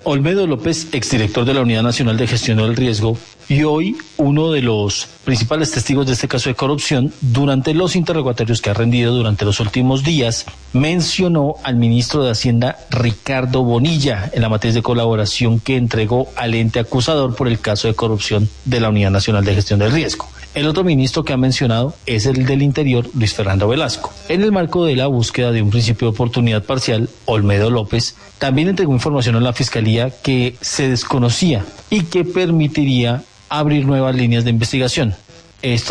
Olmedo López, exdirector de la Unidad Nacional de Gestión del Riesgo, y hoy uno de los principales testigos de este caso de corrupción, durante los interrogatorios que ha rendido durante los últimos días, mencionó al ministro de Hacienda, Ricardo Bonilla, en la matriz de colaboración que entregó al ente acusador por el caso de corrupción de la Unidad Nacional de Gestión del Riesgo. El otro ministro que ha mencionado es el del Interior, Luis Fernando Velasco. En el marco de la búsqueda de un principio de oportunidad parcial, Olmedo López también entregó información a la Fiscalía que se desconocía y que permitiría abrir nuevas líneas de investigación. Esto